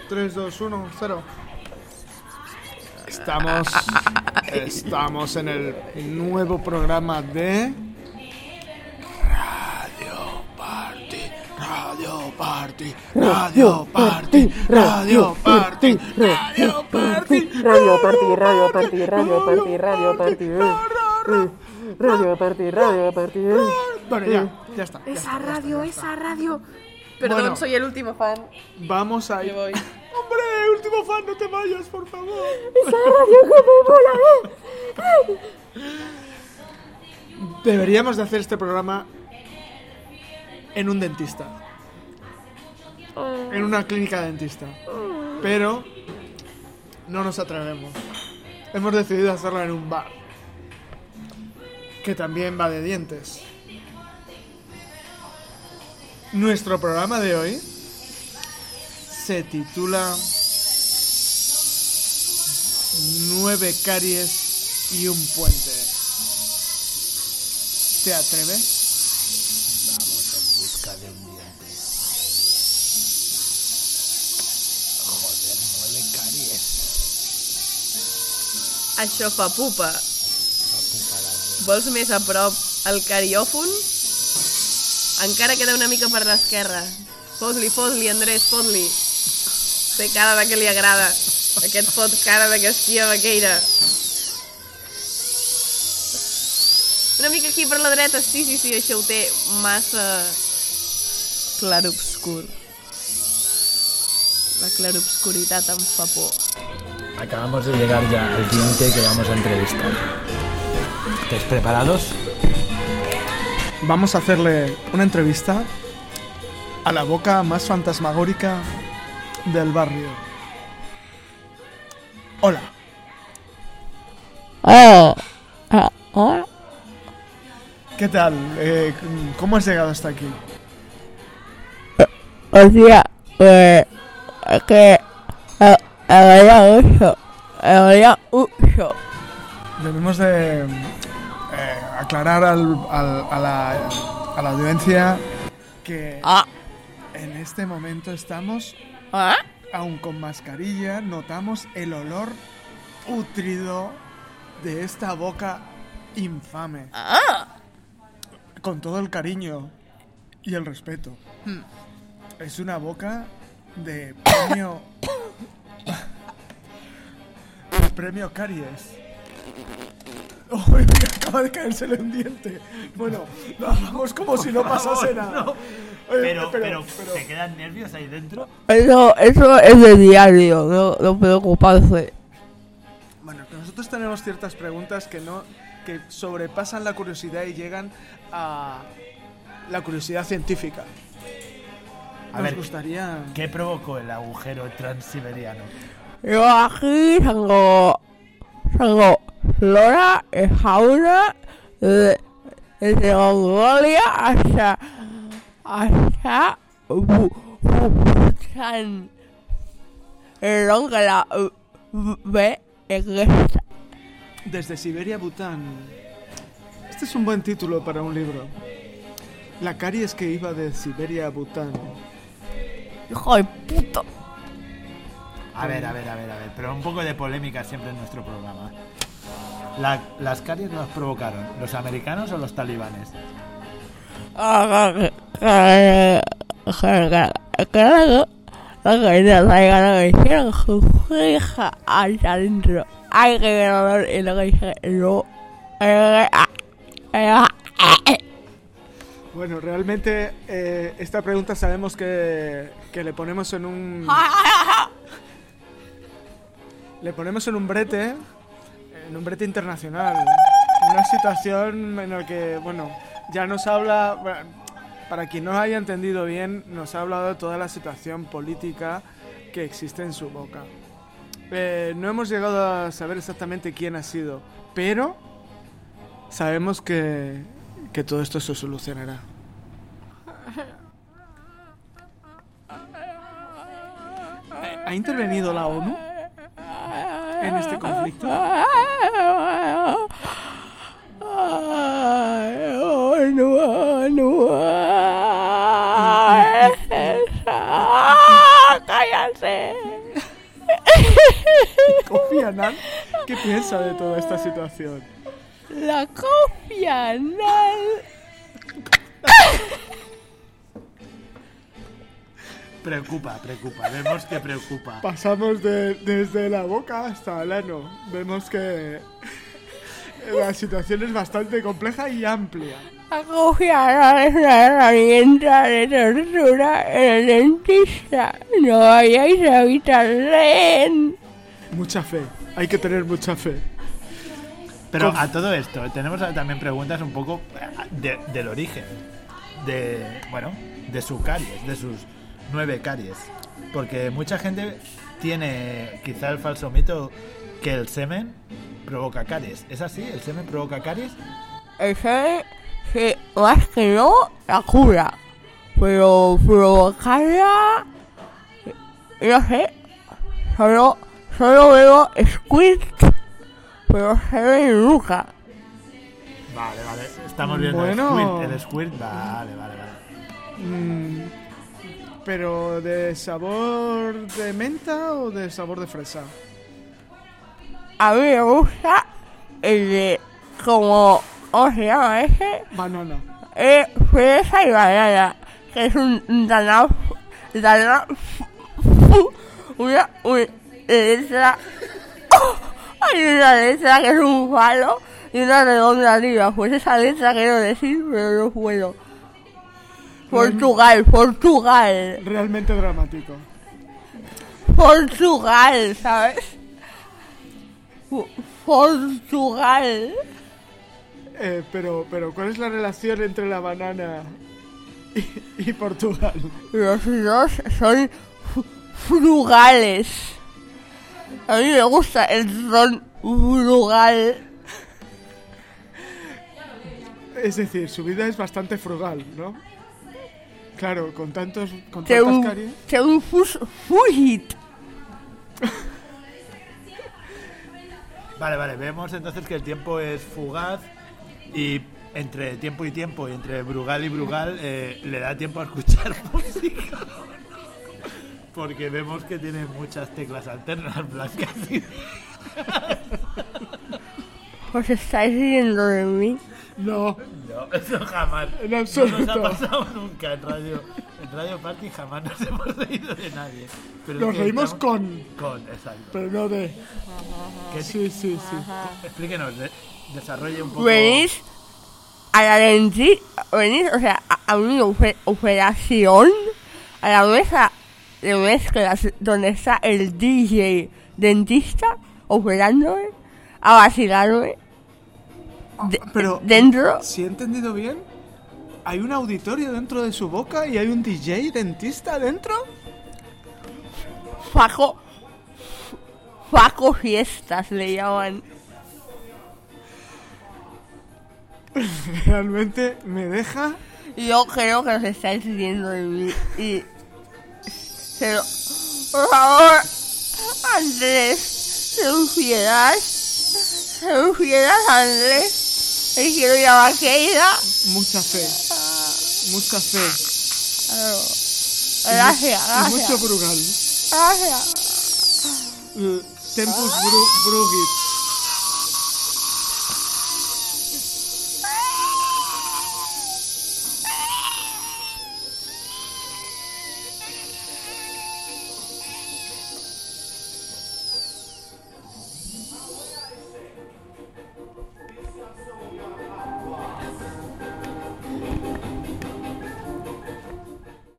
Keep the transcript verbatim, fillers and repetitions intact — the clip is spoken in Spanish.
tres, dos, uno, cero. Estamos, estamos en el nuevo programa de Radio Party, Radio Party, Radio Party, Radio Party, Radio Party, Radio Party, Radio Party, Radio Party, Radio Party, Radio Party, Radio Party. Bueno, ya, ya está. ya Esa está, ya radio, está, ya esa está. radio. Perdón, Bueno. soy el último fan. Vamos a ir. Me voy. Hombre, último fan, no te vayas, por favor. Esa radio que me mola, eh. Deberíamos de hacer este programa en un dentista. En una clínica dentista. Pero no nos atrevemos. Hemos decidido hacerlo en un bar. Que también va de dientes. Nuestro programa de hoy se titula Nueve caries y un puente. ¿Te atreves? Vamos en busca de un diente. Joder, nueve caries. Això fa pupa. Fa pupa la gent. Vols més a prop el cariòfon? Encara queda una mica per l'esquerra. Fos-li, fos-li, Andrés, fot-li. Té cara de que li agrada. Aquest fot cara de que esquia vaqueira. Una mica aquí per la dreta, sí, sí, sí, això ho té massa clarobscur. La clarobscuritat em fa por. Acabamos de llegar ya al diente que vamos a entrevistar. ¿Estáis preparados? Vamos a hacerle una entrevista a la boca más fantasmagórica del barrio. Hola. Oh, oh, oh. ¿Qué tal? Eh, ¿Cómo has llegado hasta aquí? Hostia, pues es que me dolía mucho, me dolía mucho. Debemos de eh, aclarar al, al, a, la, a la audiencia que Ah, en este momento estamos, ¿ah? aún con mascarilla, notamos el olor pútrido de esta boca infame. Ah. Con todo el cariño y el respeto. Hmm. Es una boca de premio... de premio caries. ¡Oh, me acaba de caérsele un diente! Bueno, lo hagamos como si no pasase nada. no. Oye, Pero, pero, pero- ¿te quedan nervios ahí dentro? Eso, eso es de diario, no, no preocuparse. Bueno, que nosotros tenemos ciertas preguntas que no que sobrepasan la curiosidad y llegan a la curiosidad científica. A Nos ver, gustaría... ¿qué provocó el agujero transiberiano? Yo aquí tengo, tengo flora y fauna desde, desde Mongolia hasta, hasta Bu- Bu- Bután. Perdón que la uh, ve en esta. Desde Siberia a Bután. Este es un buen título para un libro. La caries que iba de Siberia a Bután. Hijo de puta. A ver, a ver, a ver, a ver. Pero un poco de polémica siempre en nuestro programa. La- ¿Las caries las provocaron los americanos o los talibanes? Claro, la caída traiga la que hicieron su hija hacia adentro. Hay que ver a ver y lo que dije no. Bueno, realmente eh, esta pregunta sabemos que, que le ponemos en un... Le ponemos en un brete, en un brete internacional. Una situación en la que, bueno, ya nos habla, bueno, para quien no haya entendido bien, nos ha hablado de toda la situación política que existe en su boca. Eh, no hemos llegado a saber exactamente quién ha sido, pero sabemos que, que todo esto se solucionará. ¿Ha intervenido la ONU en este conflicto? no, no. cállate. Kofi Annan, ¿qué piensa de toda esta situación? La Kofi Annan. Preocupa, preocupa, vemos que preocupa. Pasamos de, desde la boca hasta el ano. Vemos que la situación es bastante compleja y amplia. La Kofi Annan es una herramienta de tortura en el dentista. No vayáis a evitarle. Mucha fe, hay que tener mucha fe. Pero Con- a todo esto, tenemos también preguntas un poco de- del origen. De, bueno, de su caries, de sus nueve caries. Porque mucha gente tiene quizá el falso mito que el semen provoca caries. ¿Es así? ¿El semen provoca caries? El semen, sí, más que no, la cura. Pero provocarla, no sé, solo, solo veo squirt, pero semen nunca. Vale, vale. Estamos viendo Bueno. el squirt. El squirt, vale, vale, vale. Mm, ¿Pero de sabor de menta o de sabor de fresa? A mí me gusta el de, como, ¿cómo se llama ese? Banana. Eh, fresa y banana, que es un, un dana, dana, una, una letra, hay una letra que es un falo y una redonda arriba, pues esa letra quiero decir, pero no puedo. Portugal, Portugal, Realmente dramático. Portugal, ¿sabes? Pu- Portugal. Eh, pero, pero, ¿cuál es la relación entre la banana y, y Portugal? Los dos son fu- frugales. A mí me gusta el ron frugal. Es decir, su vida es bastante frugal, ¿no? Claro, con tantos, con Té tantas un, caries. té un fus fugit. Vale, vale. Vemos entonces que el tiempo es fugaz y entre tiempo y tiempo y entre Brugal y Brugal eh, le da tiempo a escuchar música. Porque vemos que tiene muchas teclas alternas blancas y... ¿Os estáis riendo de mí? No, No, eso jamás. En No absoluto. nos ha pasado nunca en Radio, en Radio Party, jamás nos hemos reído de nadie. Pero es nos que reímos estamos- con, Con, exacto. pero no de. ¿Qué- Sí, sí, sí. Explíquenos, de- desarrolle un poco... Venís a la dentista, venís, o sea, a, a una ope- operación, a la mesa de mezclas donde está el D J dentista operándome, a vacilarme. De- Pero, dentro, si he entendido bien, hay un auditorio dentro de su boca y hay un D J dentista dentro. Faco, Faco Fiestas le llaman. Realmente me deja. Yo creo que os estáis riendo de mí y... Pero, por favor, Andrés, ten piedad, ten piedad, Andrés. Me quiero ir a Vaqueira. Mucha fe, mucha fe. Gracias, Y mucho gracias. brugal. Gracias. L- Tempus bru- brugit.